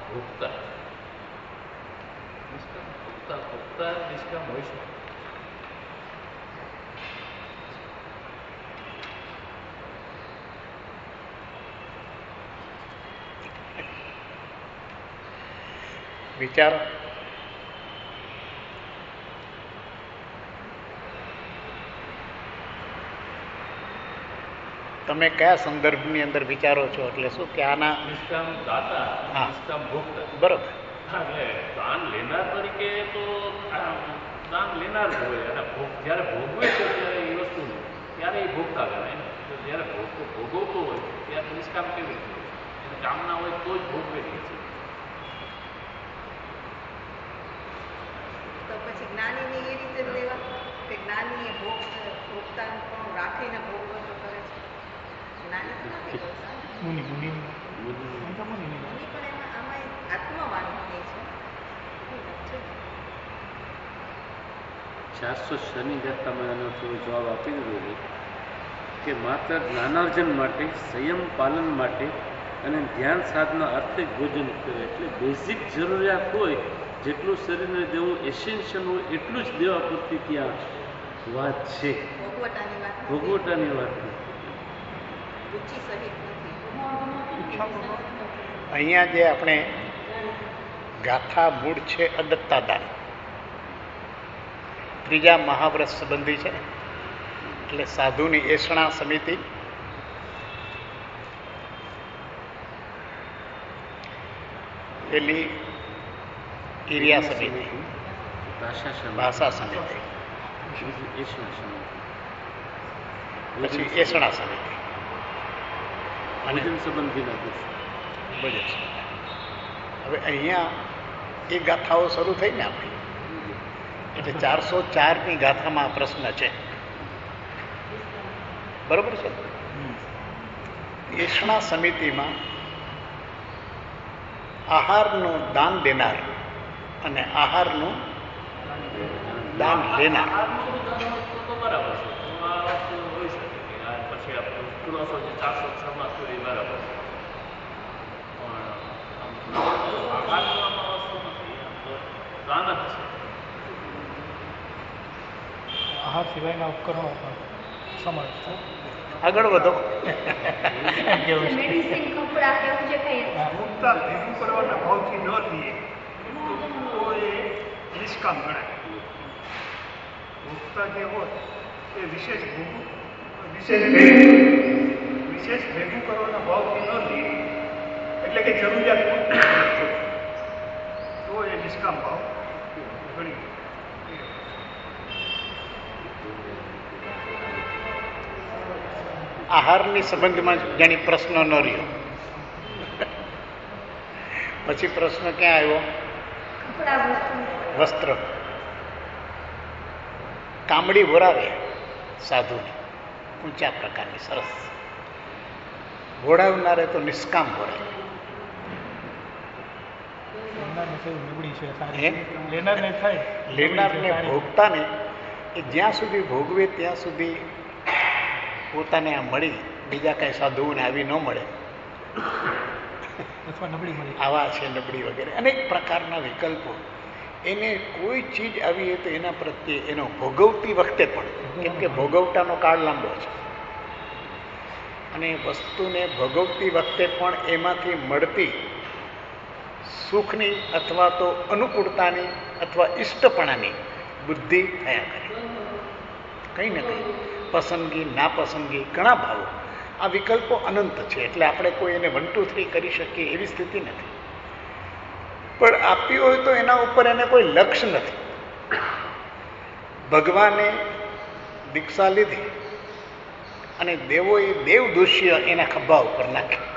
ભોગતા નિષ્કામ ભોગતા નિષ્કામ હોય છે. વિચારો. તમે કયા સંદર્ભની અંદર વિચારો છો? એટલે શું કે આના નિષ્કામ દાતા, નિષ્કામ ભોગતા. બરોબર. એટલે દાન લેનાર તરીકે તો દાન લેનાર જ હોય, અને જ્યારે ભોગવે છે ત્યારે એ વસ્તુ ત્યારે એ ભોગતા ગણાય ને. જ્યારે ભોગવતો હોય ત્યારે નિષ્કામ કેવી રીતે હોય? એની કામના હોય તો જ ભોગવે છે. તો પછી જ્ઞાનીને એ રીતે જ લેવા કે જ્ઞાની એ ભોગતા પણ રાખીને ભોગવતો કરે છે. જ્ઞાની તો નથી કરતા. મુનિ પણ એમાં આમાં આત્મવાન હોય છે. 406ની ગાથામાં એનો થોડો જવાબ આપી દીધો છે કે માત્ર જ્ઞાનાર્જન માટે, સંયમ પાલન માટે અને ધ્યાન સાધના અર્થે ભોજન કરે. એટલે બેઝિક જરૂરિયાત હોય જેટલું શરીરને દેવું એસેન્શિયલ હોય એટલું જ દેવા પૂરતી ત્યાં વાત છે. ભોગવટાની વાત અહીંયા જે આપણે ગાથા મૂળ છે અદત્તાદાન, ત્રીજા મહાવ્રત સંબંધી છે. એટલે સાધુની એષણા સમિતિ, પેલી ક્રિયા સમિતિ, ભાષા સમિતિ, પછી એષણા સમિતિ અને સંબંધીના બજેટ. હવે અહીંયા એ ગાથાઓ શરૂ થઈ ને આપણી, એટલે 404ની ગાથામાં પ્રશ્ન છે. બરોબર છે. એષણા સમિતિમાં આહારનું દાન દેનાર અને આહારનું દાન લેનાર. બરાબર છે. આ વસ્તુ હોઈ શકે કે પછી આપણે ખુલાસો જે 406માં સુધી બરાબર છે. આહાર સિવાયના ઉપકરણો પણ સમાવેશ થાય. આગળ વધો. ભોગતા ભેગું કરવાના ભાવથી ન લઈએ તો એ નિષ્કામ ગણાય. ભોગતા જે હોય એ વિશેષ ભેગું કરવાના ભાવથી ન લઈએ, એટલે કે જરૂરિયાત તો એ નિષ્કામ ભાવ ગણી. આહારની સંબંધમાં જાણી પ્રશ્ન ન રહ્યો. પછી પ્રશ્ન ક્યાં આવ્યો? વસ્ત્ર. કામડી ભોરાવે સાધુને ઊંચા પ્રકારની સરસ. ભોળાવનારે તો નિષ્કામ ભોરાવે. લેનારને ભોગતાને એ જ્યાં સુધી ભોગવે ત્યાં સુધી પોતાને આ મળી, બીજા કાંઈ સાધુઓને આવી ન મળે, આવા છે નબળી વગેરે અનેક પ્રકારના વિકલ્પો. એને કોઈ ચીજ આવી હોય તો એના પ્રત્યે એનો ભોગવતી વખતે પણ, કેમ કે ભોગવટાનો કાળ લાંબો છે, અને વસ્તુને ભોગવતી વખતે પણ એમાંથી મળતી સુખની અથવા તો અનુકૂળતાની અથવા ઇષ્ટપણાની બુદ્ધિ થયા કરે. કંઈ ને કંઈ પસંદગી, નાપસંદગી, ઘણા ભાવો, આ વિકલ્પો અનંત છે. એટલે આપણે કોઈ એને 1 2 3 કરી શકીએ એવી સ્થિતિ નથી. પણ આપી હોય તો એના ઉપર એને કોઈ લક્ષ્ય નથી. ભગવાને દીક્ષા લીધી અને દેવોએ દેવ દૃશ્ય એના ખભા ઉપર નાખ્યું.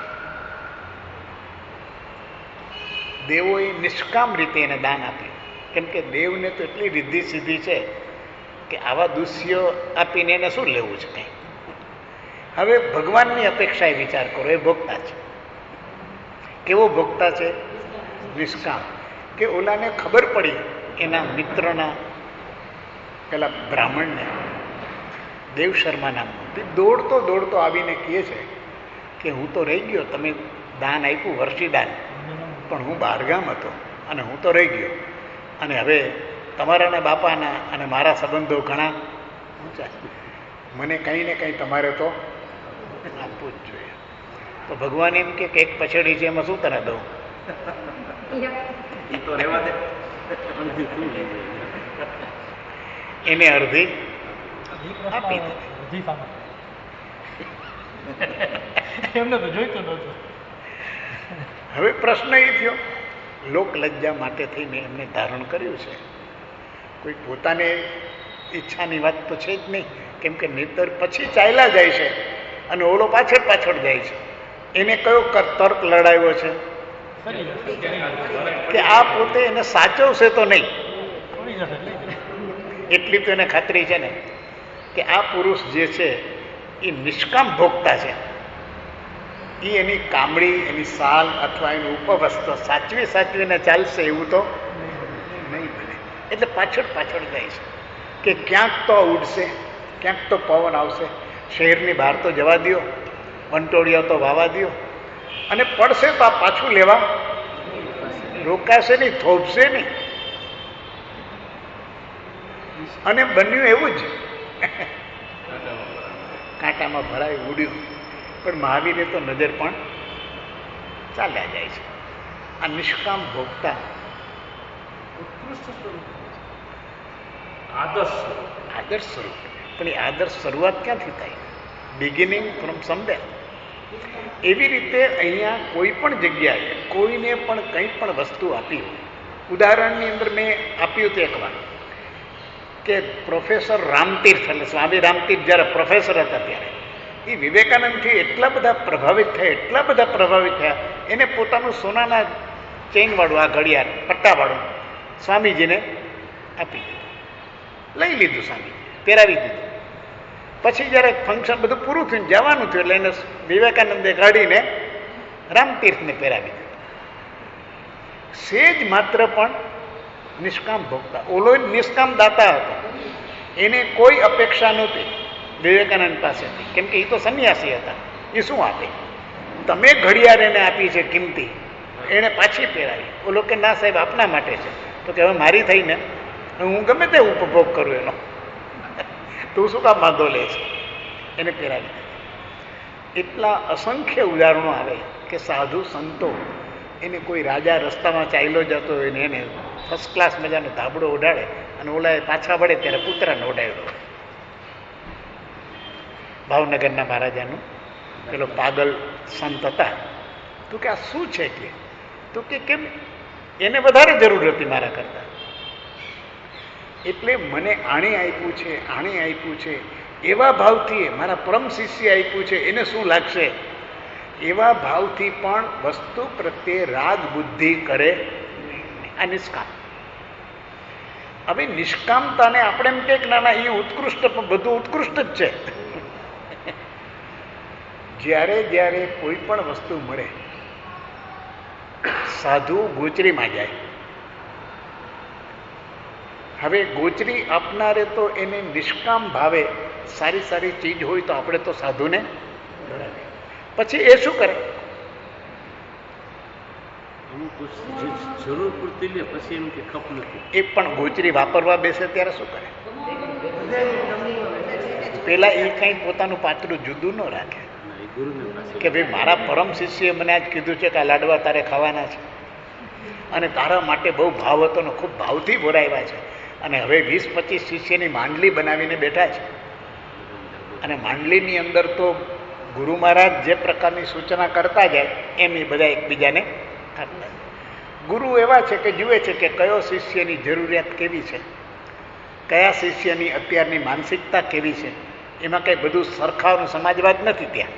દેવોએ નિષ્કામ રીતે એને દાન આપ્યું, કેમ કે દેવને તો એટલી રિદ્ધિ સિદ્ધિ છે કે આવા દૃશ્યો આપીને એને શું લેવું છે કંઈ. હવે ભગવાનની અપેક્ષાએ વિચાર કરો. એ ભોગતા છે. કેવો ભોગતા છે? નિષ્કામ. કે ઓલાને ખબર પડી, એના મિત્રના પેલા બ્રાહ્મણને, દેવ શર્મા નામનો, દોડતો દોડતો આવીને કહે છે કે હું તો રહી ગયો, તમે દાન આપ્યું, વર્ષી દાન, પણ હું બહારગામ હતો અને હું તો રહી ગયો, અને હવે તમારા ને બાપાના અને મારા સંબંધો ઘણા ઊંચા, મને કંઈ ને કંઈ તમારે તો આપવું જ જોઈએ. તો ભગવાન એમ કે એક પછડી છે એમાં શું તને દઉં? એ તો રહેવા દે. એને અડધી આપી દે. એમને તો જોઈતું નહોતું. હવે પ્રશ્ન એ થયો, લોક લજ્જા માટે થઈને એમને ધારણ કર્યું છે. કોઈ પોતાને ઈચ્છાની વાત તો છે જ નહીં, કેમ કે નહીતર પછી ચાલ્યા જાય છે અને ઓલો પાછળ પાછળ જાય છે. એને કયો તર્ક લડાવ્યો છે કે આ પોતે એને સાચવશે તો નહીં. એટલી તો એને ખાતરી છે ને કે આ પુરુષ જે છે એ નિષ્કામ ભોગતા છે. એ એની કામડી, એની સાલ અથવા એનું ઉપવસ્ત્ર સાચવીને ચાલશે એવું તો નહીં બને. એટલે પાછળ પાછળ જાય છે કે ક્યાંક તો ઉડશે, ક્યાંક તો પવન આવશે, શહેરની બહાર તો જવા દો, વંટોળિયા તો વાવા દો, અને પડશે તો આ પાછું લેવા રોકાશે નહીં, થોભશે નહીં. અને બન્યું એવું જ, કાંટામાં ભરાય ઉડ્યું. પણ મહાવીરે તો નજર પણ ચાલ્યા જાય છે. આ નિષ્કામ ભોગતા ઉત્કૃષ્ટ સ્વરૂપ, આદર્શ સ્વરૂપ. આદર્શ સ્વરૂપ. પણ એ આદર્શ શરૂઆત ક્યાંથી થાય? Beginning from somewhere. એવી રીતે અહીંયા કોઈ પણ જગ્યાએ કોઈને પણ કંઈ પણ વસ્તુ આપી હોય. ઉદાહરણની અંદર મેં આપ્યું હતું એકવાર કે પ્રોફેસર રામતીર્થ, એટલે સ્વામી રામતીર્થ જ્યારે પ્રોફેસર હતા ત્યારે એ વિવેકાનંદથી એટલા બધા પ્રભાવિત થયા, એને પોતાનું સોનાના ચેઇનવાળું આ ઘડિયાળ પટ્ટાવાળું સ્વામીજીને આપી દીધું, લઈ લીધું, સ્વામી પહેરાવી દીધું. પછી જ્યારે ફંક્શન બધું પૂરું થયું, જવાનું થયું, એટલે એને વિવેકાનંદે કાઢીને રામતીર્થને પહેરાવી દીધું. સેજ માત્ર પણ નિષ્કામ ભોગતા. ઓલો નિષ્કામ દાતા હતો, એને કોઈ અપેક્ષા નહોતી વિવેકાનંદ પાસેથી, કેમ કે એ તો સંન્યાસી હતા. એ શું આપે? તમે ઘડિયાળ એને આપી છે કિંમતી, એને પાછી પહેરાવી. ઓલો કે ના સાહેબ આપના માટે છે. તો કે હવે મારી થઈને હું ગમે તે ઉપભોગ કરું એનો, તું શું કામ વાંધો લે છે? એને પહેરાવી. એટલા અસંખ્ય ઉદાહરણો આવે કે સાધુ સંતો, એને કોઈ રાજા રસ્તામાં ચાલ્યો જતો હોય ને એને ફર્સ્ટ ક્લાસ મજાનો ધાબળો ઓઢાડે, અને ઓલા પાછા વળે ત્યારે પુત્રને ઓઢાડ્યો. ભાવનગરના મહારાજાનું પેલો પાગલ સંત હતા. તો કે આ શું છે કે? તો કે કેમ એને વધારે જરૂર હતી મારા કરતા, એટલે મને આણે આપ્યું છે, આણે આપ્યું છે, એવા ભાવથી મારા પરમ શિષ્ય આપ્યું છે, એને શું લાગશે? એવા ભાવથી પણ વસ્તુ પ્રત્યે રાગ બુદ્ધિ કરે. આ નિષ્કામ. હવે નિષ્કામતાને આપણે એમ કે ના ના એ ઉત્કૃષ્ટ, પણ બધું ઉત્કૃષ્ટ જ છે. જ્યારે જ્યારે કોઈ પણ વસ્તુ મળે, સાધુ ગોચરીમાં જાય. હવે ગોચરી આપનારે તો એને નિષ્કામ ભાવે સારી સારી ચીજ હોય તો આપણે તો સાધુને ધરાવીએ. પછી એ શું કરે? જરૂર પૂરતી લે, પછી એમ કે ખપ નથી. એ પણ ગોચરી વાપરવા બેસે ત્યારે શું કરે? પેલા એ કઈ પોતાનું પાત્રું જુદું ન રાખે કે ભાઈ મારા પરમ શિષ્યએ મને આજ કીધું છે કે આ લાડવા તારે ખાવાના છે, અને તારા માટે બહુ ભાવ હતો ને ખૂબ ભાવથી બોલાવ્યા છે, અને હવે 20-25 શિષ્યની માંડલી બનાવીને બેઠા છે, અને માંડલીની અંદર તો ગુરુ મહારાજ જે પ્રકારની સૂચના કરતા જાય એમ એ બધા એકબીજાને આપતા. ગુરુ એવા છે કે જુએ છે કે કયો શિષ્યની જરૂરિયાત કેવી છે, કયા શિષ્યની અત્યારની માનસિકતા કેવી છે. એમાં કંઈ બધું સરખાવનો સમાજવાદ નથી. ત્યાં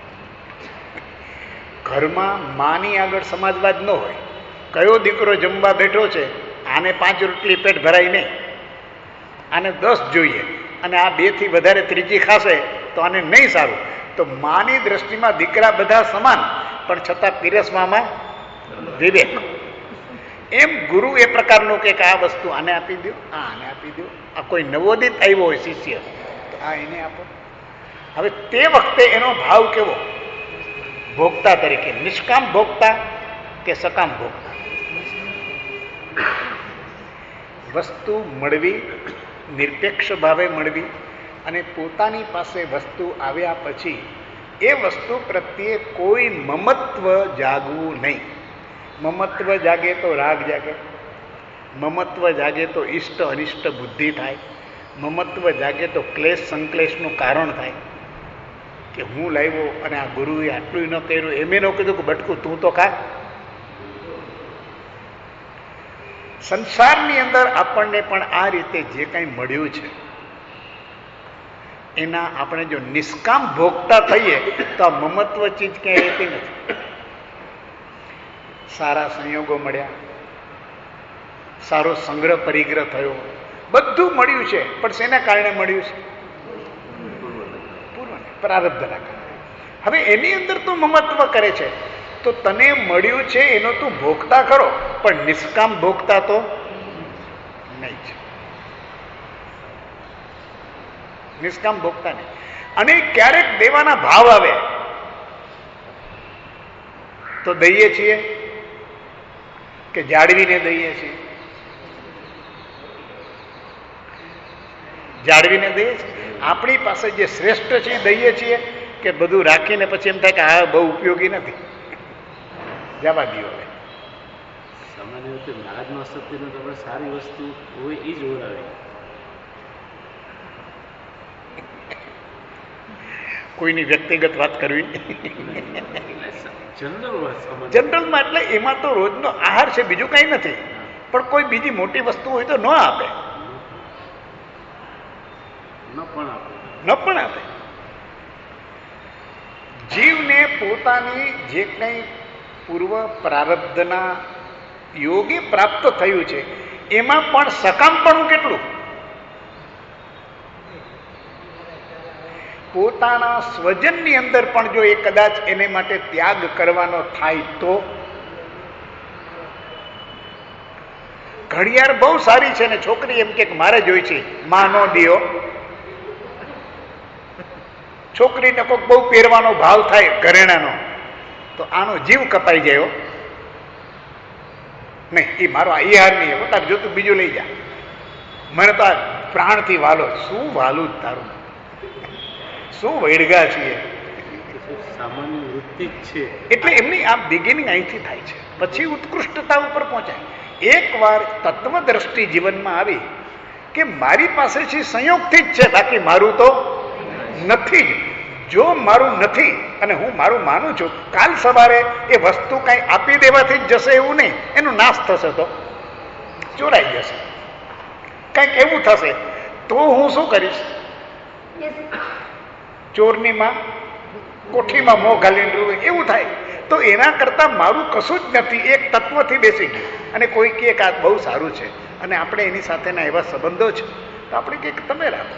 ઘરમાં માની આગળ સમાજવાદ ન હોય. કયો દીકરો જમવા બેઠો છે, આને 5 રોટલી પેટ ભરાય નહીં, આને 10 જોઈએ, અને આ 2 થી વધારે ત્રીજી ખાશે તો આને નહીં સારું. તો માની દ્રષ્ટિમાં દીકરા બધા સમાન, પણ છતાં પીરસવામાં વિવેક. એમ ગુરુ એ પ્રકારનું કે આ વસ્તુ આને આપી દો, આને આપી દો. આ કોઈ નવોદિત આવ્યો હોય શિષ્ય તો આ એને આપો. હવે તે વખતે એનો ભાવ કેવો? ભોગતા તરીકે. નિષ્કામ ભોગતા કે સકામ ભોગતા? વસ્તુ મળવી, નિરપેક્ષ ભાવે મળવી, અને પોતાની પાસે વસ્તુ આવ્યા પછી એ વસ્તુ પ્રત્યે કોઈ મમત્વ જાગવું નહીં. મમત્વ જાગે તો રાગ જાગે, મમત્વ જાગે તો ઇષ્ટ અનિષ્ટ બુદ્ધિ થાય, મમત્વ જાગે તો ક્લેશ સંક્લેશનું કારણ થાય કે હું લાવ્યો અને આ ગુરુએ આટલું ન કર્યું, એમ ન કીધું કે બટકું તું તો ખા. સંસારની અંદર આપણને પણ આ રીતે જે કંઈ મળ્યું છે એના આપણે જો નિષ્કામ ભોગતા થઈએ તો આ મમત્વ ચીજ ક્યાંય રહેતી નથી. સારા સંયોગો મળ્યા, સારો સંગ્રહ પરિગ્રહ થયો, બધું મળ્યું છે, પણ શેના કારણે મળ્યું છે? પૂર્વ પ્રારબ્ધના કારણે. હવે એની અંદર તું મમત્વ કરે છે તો તને મળ્યું છે એનો તું ભોગતા કરો, પણ નિષ્કામ ભોગતા તો નહીં છે. નિષ્કામ ભોગતા નહીં. અને ક્યારેક દેવાના ભાવ આવે તો દઈએ છીએ કે જાળવીને દઈએ છીએ? જાળવીને દઈએ છીએ. આપણી પાસે જે શ્રેષ્ઠ છે દઈએ છીએ કે બધું રાખીને પછી એમ થાય કે આ બહુ ઉપયોગી નથી, જવા દો. હવે સામાન્ય રીતે મહારાજનો સત્યનો આપણે સારી વસ્તુ હોય એ જ ઓરાવે. કોઈની વ્યક્તિગત વાત કરવી જનરલમાં એટલે એમાં તો રોજનો આહાર છે, બીજું કઈ નથી. પણ કોઈ બીજી મોટી વસ્તુ હોય તો ન આપે, ન પણ આપે. જીવને પોતાની જે કંઈ પૂર્વ પ્રારબ્ધના યોગે પ્રાપ્ત થયું છે એમાં પણ સકામપણું કેટલું. પોતાના સ્વજનની અંદર પણ જો એ કદાચ એને માટે ત્યાગ કરવાનો થાય તો. ઘડિયાળ બહુ સારી છે ને છોકરી એમ કે મારે જોઈ છે, માં નો દિયો. છોકરીને કોઈક બહુ પહેરવાનો ભાવ થાય ઘરેણાનો તો આનો જીવ કપાઈ ગયો. નહીં, એ મારો આ હાર નહીં, તારે જોતું બીજું લઈ જા, મને તો આ પ્રાણથી વાલો. શું વાલું તારું, શું વૈડગા છીએ. સામાન્ય વૃત્તિ જ છે. એટલે એમની આ બિગિનિંગ અહીંથી થાય છે, પછી ઉત્કૃષ્ટતા ઉપર પહોંચાય. એકવાર તત્વદ્રષ્ટિ જીવનમાં આવી કે મારી પાસે છે સંયોગથી જ છે, બાકી મારું તો નથી જ. જો મારું નથી અને હું મારું માનું છું, કાલ સવારે એ વસ્તુ કાંઈ આપી દેવાથી જ જશે એવું નહીં, એનો નાશ થશે, તો ચોરાઈ જશે, કંઈક એવું થશે તો હું શું કરીશ? ચોરની માં કોઠીમાં મોં ઘાલીને રૂવે એવું થાય. તો એના કરતા મારું કશું જ નથી, એક તત્વથી બેસી ગયું. અને કોઈ કહે કે આ બહુ સારું છે અને આપણે એની સાથેના એવા સંબંધો છે તો આપણે કહે કે તમે રાખો,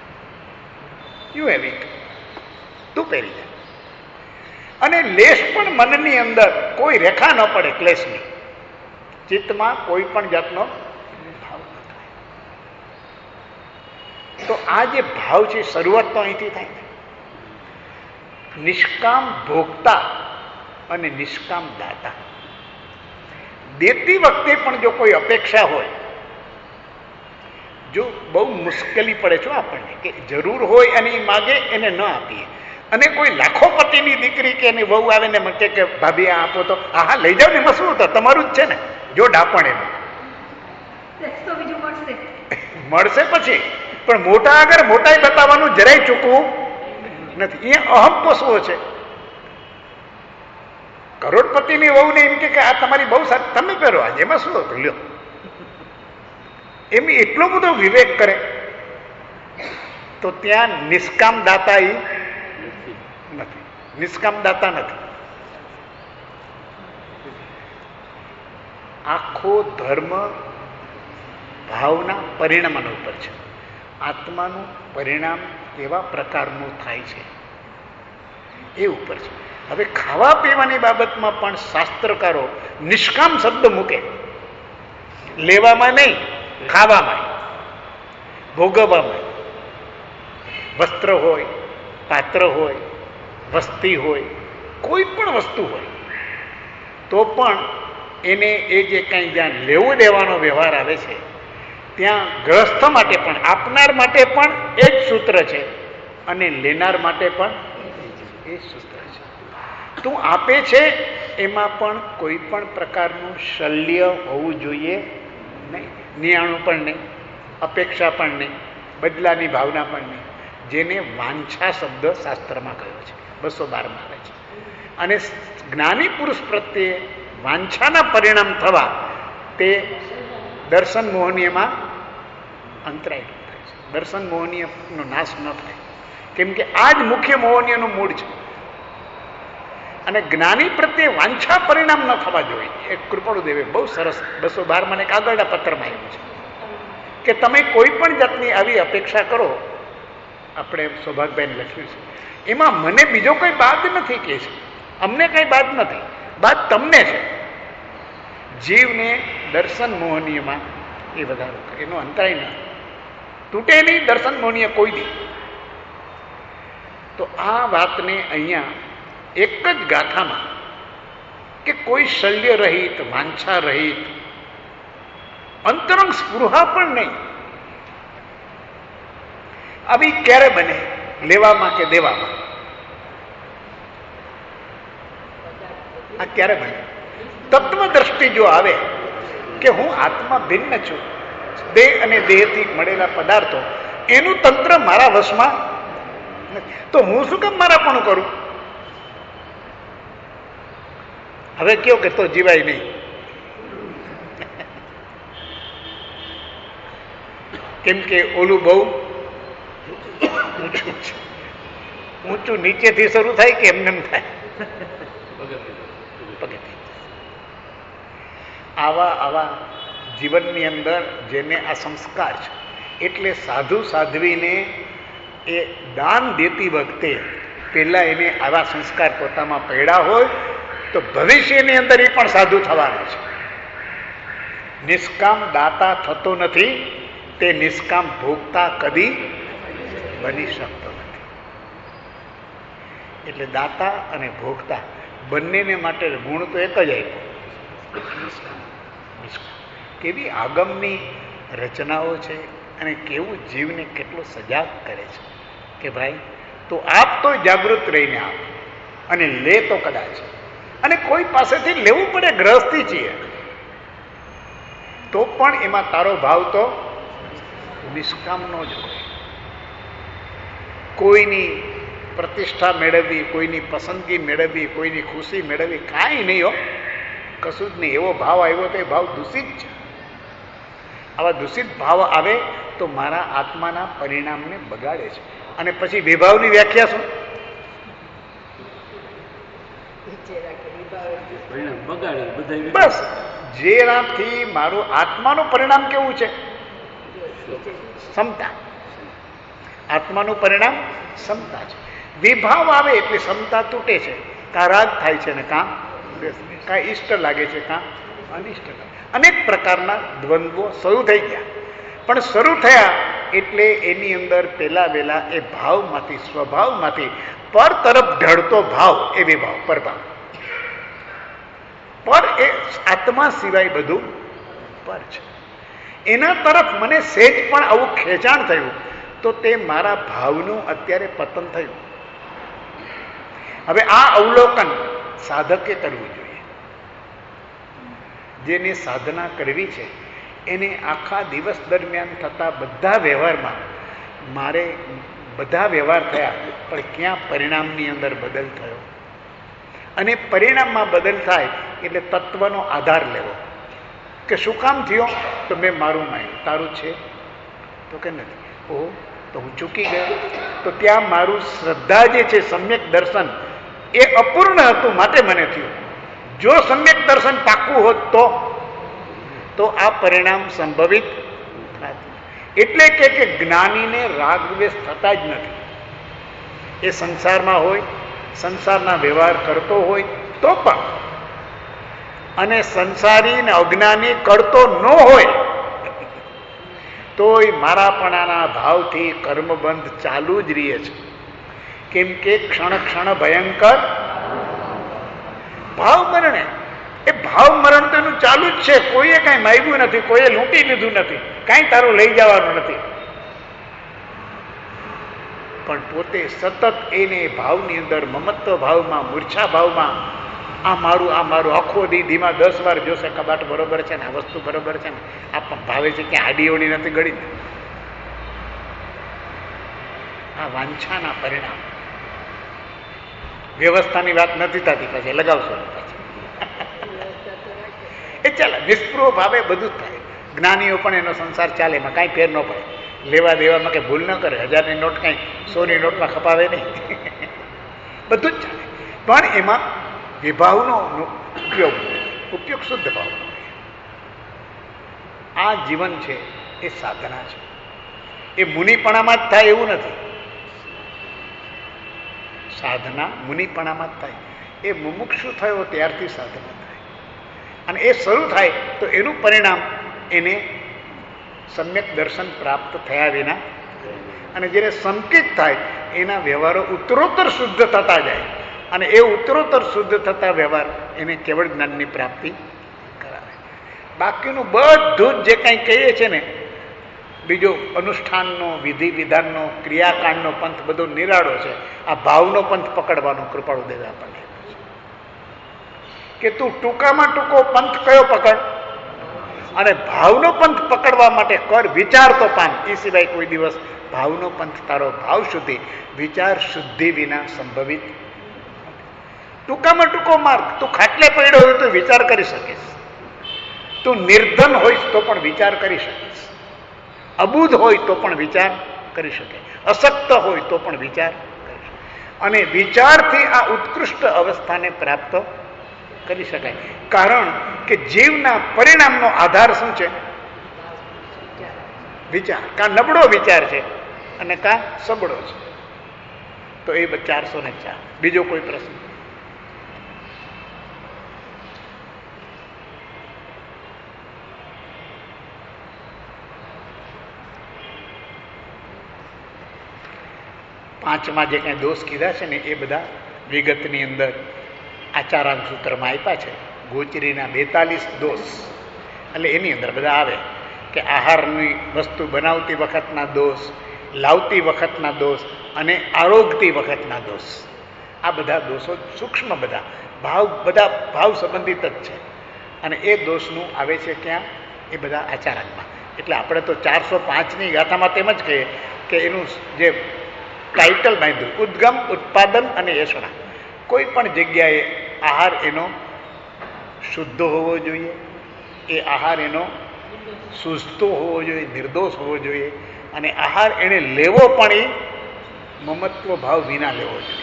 યુ હેવ ઇટ, તું પહેરી જાય. અને લેશ પણ મનની અંદર કોઈ રેખા ન પડે ક્લેશની, ચિત્તમાં કોઈ પણ જાતનો ભાવ ન થાય. તો આ જે ભાવ છે શરૂઆત તો અહીંથી થાય. નિષ્કામ ભોગતા અને નિષ્કામ દાતા. દેતી વખતે પણ જો કોઈ અપેક્ષા હોય, જો બહુ મુશ્કેલી પડે છે આપણને કે જરૂર હોય અને એ માગે એને ન આપીએ, અને કોઈ લાખોપતિની દીકરી કે એની વહુ આવે ને મને કે ભાભી આ આપો તો હા લઈ જાઓ ને, એમાં શું હતું, તમારું જ છે ને. જો ડાપણ એનું મળશે પછી, પણ મોટા આગળ મોટાઈ બતાવવાનું જરાય ચૂકવું નથી. એ અહમ પશુઓ છે. કરોડપતિની વહુને એમ કે આ તમારી બહુ સારી, તમે પહેરો આજે, એમાં શું હતું લ્યો. એમ એટલો બધો વિવેક કરે તો ત્યાં નિષ્કામ દાતા નથી, નિષ્કામ દાતા નથી. આખો ધર્મ ભાવના પરિણામનો ઉપર છે. આત્માનું પરિણામ કેવા પ્રકારનું થાય છે એ ઉપર છે. હવે ખાવા પીવાની બાબતમાં પણ શાસ્ત્રકારો નિષ્કામ શબ્દ મૂકે, લેવામાં નહીં, ખાવામાં, ભોગવવામાં. વસ્ત્ર હોય, પાત્ર હોય, વસ્તી હોય, કોઈ પણ વસ્તુ હોય તો પણ એને એ જે કાંઈ જ્યાં લેવું દેવાનો વ્યવહાર આવે છે ત્યાં ગ્રસ્થ માટે પણ, આપનાર માટે પણ એ જ સૂત્ર છે અને લેનાર માટે પણ એ જ સૂત્ર છે. તું આપે છે એમાં પણ કોઈ પણ પ્રકારનું શલ્ય હોવું જોઈએ નહીં, નિયાણું પણ નહીં, અપેક્ષા પણ નહીં, બદલાની ભાવના પણ નહીં, જેને વાંછા શબ્દ શાસ્ત્રમાં કહ્યો છે, 212 આવે છે. અને જ્ઞાની પુરુષ પ્રત્યે વાંછાના પરિણામ થવા તે દર્શન મોહનીયમાં અંતરાય થાય છે. દર્શન મોહનીયનો નાશ ન થાય, કેમ કે આ જ મુખ્ય મોહનીયનું મૂળ છે. અને જ્ઞાની પ્રત્યે વાંછા પરિણામ ન થવા જોઈએ. એક કૃપાળુદેવે બહુ સરસ 212 એક આગળના પત્રમાં આવ્યું છે કે તમે કોઈ પણ જાતની આવી અપેક્ષા કરો, આપણે સૌભાગભાઈને લખ્યું છે, એમાં મને બીજો કોઈ બાદ નથી કે છે, અમને કઈ બાદ નથી, બાદ તમને છે. જીવને દર્શન મોહનીયમાં એ વધારો કરે, એનો અંતરાય ન તૂટે નહીં દર્શન મોહનીય કોઈ દી. તો આ વાતને અહીંયા એક જ ગાથામાં કે કોઈ શલ્ય રહિત, વાંછા રહિત, અંતરંગ સ્પૃહા પણ નહીં, આવી ક્યારે બને? લેવામાં કે દેવામાં? આ ક્યારે બને? તત્વ દ્રષ્ટિ જો આવે કે હું આત્મા ભિન્ન છું, દેહ અને દેહથી મળેલા પદાર્થો એનું તંત્ર મારા વશમાં નથી, તો હું શું કામ મારા પણ કરું? હવે કયો કે તો જીવાય નહીં. કેમ કે ઓલું બહુ ઊંચું છે, ઊંચું નીચેથી શરૂ થાય કે એમને એમ થાય? પગથિયું. આવા જીવનની અંદર જેને આ સંસ્કાર છે, એટલે સાધુ સાધ્વીને એ દાન દેતી વખતે પહેલા એને આવા સંસ્કાર પોતામાં પડ્યા હોય તો ભવિષ્યની અંદર એ પણ સાધુ થવાનો છે. નિષ્કામ દાતા થતો નથી, તે નિષ્કામ ભોગતા કદી બની શકતો નથી. એટલે દાતા અને ભોગતા બંનેને માટે ગુણ તો એક જ આપ્યો. કેવી આગમની રચનાઓ છે અને કેવું જીવને કેટલો સજાગ કરે છે કે ભાઈ તો આપ તો જાગૃત રહીને આપ, અને લે તો કદાચ, અને કોઈ પાસેથી લેવું પડે, ગ્રહસ્થી છીએ તો પણ એમાં તારો ભાવ તો નિષ્કામનો જ હોય. કોઈની પ્રતિષ્ઠા મેળવવી, કોઈની પસંદગી મેળવવી, કોઈની ખુશી મેળવવી કાંઈ નહીં હો, કશું જ નહીં. એવો ભાવ આવ્યો તો એ ભાવ દૂષિત છે. આવા દૂષિત ભાવ આવે તો મારા આત્માના પરિણામને બગાડે છે. અને પછી વિભાવની વ્યાખ્યા શું? બસ જેનાથી મારું આત્માનું પરિણામ કેવું છે? સમતા. આત્માનું પરિણામ સમતા છે. વિભાવ આવે એટલે સમતા તૂટે છે, કાં રાગ થાય છે ને કાં ઇષ્ટ લાગે છે, કાં અનિષ્ટ લાગે. અનેક પ્રકારના દ્વંદ્વો શરૂ થઈ ગયા, પણ શરૂ થયા એટલે એની અંદર પેલા વેલા એ ભાવમાંથી, સ્વભાવમાંથી પર તરફ ઢળતો ભાવ એ વિભાવ, પરભાવ. પર એ આત્મા સિવાય બધું પર છે. એના તરફ મને સહેજ પણ આવું ખેંચાણ થયું તો તે મારા ભાવનું અત્યારે પતન થયું. હવે આ અવલોકન સાધકે કરવું જોઈએ. જેને સાધના કરવી છે એને આખા દિવસ દરમિયાન થતા બધા વ્યવહારમાં મારે બધા વ્યવહાર થયા, પણ ક્યાં પરિણામની અંદર બદલ થયો? અને પરિણામમાં બદલ થાય એટલે તત્વનો આધાર લેવો કે શું કામ થયો? તો મેં મારું માન્યું. તારું છે તો કે નથી. ઓહો, તો હું ચૂકી ગયો. તો ત્યાં મારું શ્રદ્ધા જે છે, સમ્યક દર્શન, એ અપૂર્ણ હતું માટે મને થયું. જો સમ્યક દર્શન પાકું હોત તો આ પરિણામ સંભવિત થાત. એટલે કે જ્ઞાનીને રાગ દ્વેષ થતા જ નથી. એ સંસારમાં હોય, સંસારના વ્યવહાર કરતો હોય તો પણ, અને સંસારી ને અજ્ઞાની કરતો ન હોય તોય મારાપણાના ભાવથી કર્મબંધ ચાલુ જ રહે છે. કેમ કે ક્ષણ ક્ષણ ભયંકર ભાવ મરણે. એ ભાવ મરણ તો એનું ચાલુ જ છે, કોઈએ કાંઈ માગ્યું નથી, કોઈએ લૂંટી લીધું નથી, કાંઈ તારું લઈ જવાનું નથી. પણ પોતે સતત એને ભાવની અંદર, મમત્વ ભાવમાં, મૂર્છા ભાવમાં, આ મારું આખો ધીમા 10 વાર જોશે કબાટ બરોબર છે ને, આ વસ્તુ બરોબર છે ને, આ ભાવે છે કે આડીઓડી નથી ગળી. આ વાંછાના પરિણામ. વ્યવસ્થાની વાત નથી થતી, પછી લગાવશો એ ચાલે. નિષ્પૃહ ભાવે બધું જ થાય. જ્ઞાનીઓ પણ એનો સંસાર ચાલે, એમાં કાંઈ ફેર ન પડે. લેવા દેવામાં કંઈ ભૂલ ન કરે. 1000ની નોટ કાંઈ 100ની નોટમાં ખપાવે નહીં. બધું જ ચાલે. પણ એમાં વિભાવનો ઉપયોગ શુદ્ધ ભાવનો. આ જીવન છે એ સાધના છે. એ મુનિપણામાં જ થાય એવું નથી. સાધના મુનિપણામાં જ થાય. એ મુમુક્ષુ થયો ત્યારથી સાધના થાય. અને એ શરૂ થાય તો એનું પરિણામ એને સમ્યક દર્શન પ્રાપ્ત થયા વિના. અને જ્યારે સંકિત થાય એના વ્યવહારો ઉત્તરોત્તર શુદ્ધ થતા જાય. અને એ ઉત્તરોત્તર શુદ્ધ થતા વ્યવહાર એને કેવળ જ્ઞાનની પ્રાપ્તિ કરાવે. બાકીનું બધું જ જે કંઈ કહીએ છે ને, બીજો અનુષ્ઠાનનો, વિધિ વિધાનનો, ક્રિયાકાંડનો પંથ બધો નિરાળો છે. આ ભાવનો પંથ પકડવાનો કૃપાળુ દેવે આપણને કે તું ટૂંકામાં ટૂંકો પંથ કયો પકડ, અને ભાવનો પંથ પકડવા માટે કર વિચાર તો પાન. એ સિવાય કોઈ દિવસ ભાવનો પંથ તારો ભાવ શુદ્ધિ, વિચાર શુદ્ધિ વિના સંભવિત. ટૂંકામાં ટૂંકો માર્ગ. તું ખાટલે પડ્યો હોય તો વિચાર કરી શકીશ. તું નિર્ધન હોઈશ તો પણ વિચાર કરી શકીશ. અબુધ હોય તો પણ વિચાર કરી શકે. અશક્ત હોય તો પણ વિચાર કરી શકે. અને વિચારથી આ ઉત્કૃષ્ટ અવસ્થાને પ્રાપ્ત કરી શકાય. કારણ કે જીવના પરિણામનો આધાર શું છે? વિચાર. કાં નબળો વિચાર છે અને કાં સબળો છે. તો એ 404. બીજો કોઈ પ્રશ્ન? પાંચમાં જે કાંઈ દોષ કીધા છે ને એ બધા વિગતની અંદર આચારાંક સૂત્રમાં આપ્યા છે. ગોચરીના 42 દોષ. એટલે એની અંદર બધા આવે કે આહારની વસ્તુ બનાવતી વખતના દોષ, લાવતી વખતના દોષ અને આરોગતી વખતના દોષ. આ બધા દોષો સૂક્ષ્મ, બધા ભાવ સંબંધિત જ છે. અને એ દોષનું આવે છે ક્યાં? એ બધા આચારાંકમાં. એટલે આપણે તો 405ની ગાથામાં તેમ જ કહીએ કે એનું જે ટાઇટલ બાંધ્યું, ઉદ્ગમ, ઉત્પાદન અને એષણા. કોઈ પણ જગ્યાએ આહાર એનો શુદ્ધ હોવો જોઈએ, એ આહાર એનો સુસ્તો હોવો જોઈએ, નિર્દોષ હોવો જોઈએ. અને આહાર એને લેવો પણ એ મમત્વ ભાવ વિના લેવો જોઈએ.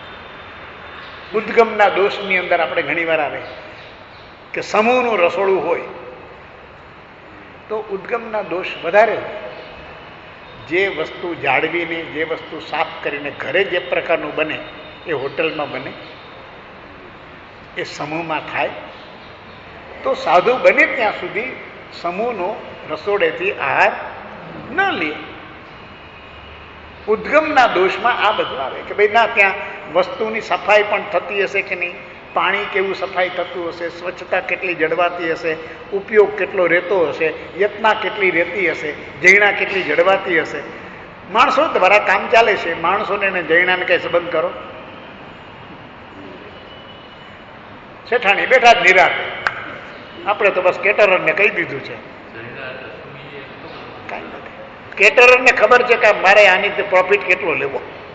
ઉદ્ગમના દોષની અંદર આપણે ઘણીવાર આવે કે સમૂહનું રસોડું હોય તો ઉદ્ગમના દોષ વધારે હોય. જે વસ્તુ જાળવીને, જે વસ્તુ સાફ કરીને ઘરે જે પ્રકારનું બને એ હોટલમાં બને, એ સમૂહમાં થાય તો સાધુ બને ત્યાં સુધી સમૂહનો રસોડેથી આહાર ન લે. ઉદ્ગમના દોષમાં આ બધું આવે કે ભાઈ ના, ત્યાં વસ્તુની સફાઈ પણ થતી હશે કે નહીં, પાણી કેવું સફાઈ થતું હશે, સ્વચ્છતા કેટલી જળવાતી હશે, ઉપયોગ કેટલો રહેતો હશે, યત્ના કેટલી રહેતી હશે, જૈણા કેટલી જળવાતી હશે. માણસો દ્વારા કામ ચાલે છે. માણસોને એને જૈણાને કઈ સંબંધ કરો? શેઠાણી બેઠા જ નિરાશ. આપણે તો બસ કેટરરને કહી દીધું છે. કાંઈ નથી. કેટરરને ખબર છે કે મારે આની પ્રોફિટ કેટલો લેવો.